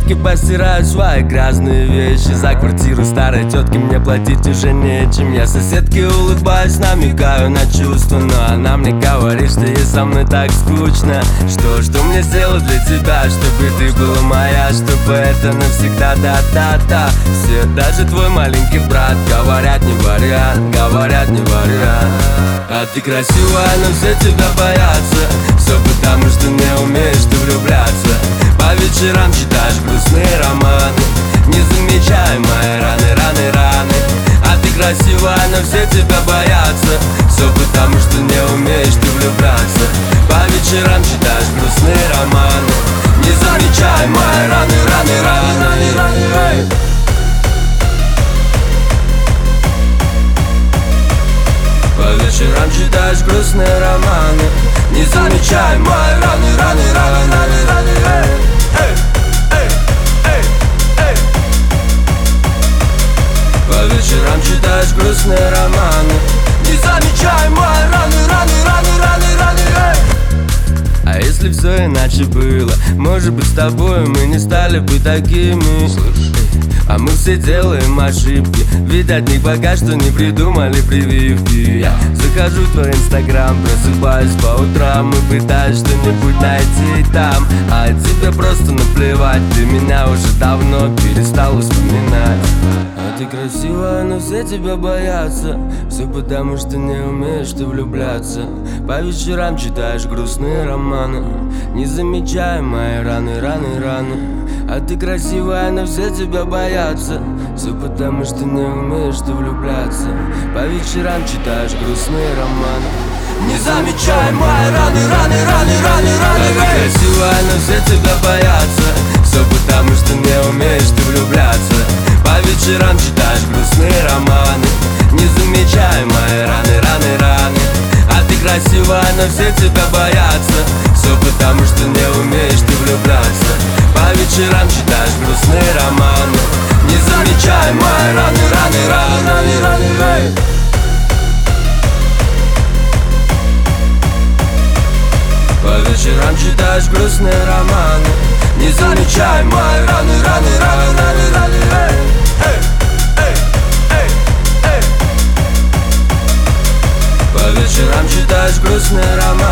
Девушки постирают свои грязные вещи. За квартиру старой тетки мне платить уже нечем. Я соседке улыбаюсь, намекаю на чувства, но она мне говорит, что ей со мной так скучно. Что мне сделать для тебя, чтобы ты была моя, чтобы это навсегда, да-да-да. Все, даже твой маленький брат говорят не вариант, говорят не вариант. А ты красивая, но все тебя боятся. Все потому, что не умеешь ты влюбляться. По вечерам читаешь грустные романы, не замечая мои раны, раны, раны. А ты красивая, но все тебя боятся. Все потому, что не умеешь ты влюбляться. По вечерам читаешь грустные романы, не замечая мои раны, раны, раны, раны. По вечерам читаешь грустные романы, не замечай мои раны, раны, раны, раны, раны. По вечерам читаешь грустные романы, не замечай мои раны, раны, раны, раны, раны. А если все иначе было, может быть, с тобой мы не стали бы такими. А мы все делаем ошибки, ведь от них пока что не придумали прививки. Я захожу в твой инстаграм, просыпаюсь по утрам и пытаюсь что-нибудь найти там. А тебе просто наплевать, ты меня уже давно перестал вспоминать. А ты красивая, но все тебя боятся. Все потому, что не умеешь ты влюбляться. По вечерам читаешь грустные романы, не замечая мои раны, раны, раны. А ты красивая, но все тебя боятся. Все потому, что не умеешь ты влюбляться. По вечерам читаешь грустные романы, не замечай мои раны, раны, раны, раны, раны. А ты красивая, но все тебя боятся. Все потому, что не умеешь ты влюбляться. По вечерам читаешь грустные романы, не замечай мои раны, раны, раны. А ты красивая, но все тебя боятся. Все потому, что не умеешь ты влюбляться. По вечерам читаешь грустные романы, не замечай мои раны, раны, раны, раны. По вечерам читаешь грустные романы, не замечай мои раны, раны, раны, раны, раны. По вечерам читаешь грустные романы.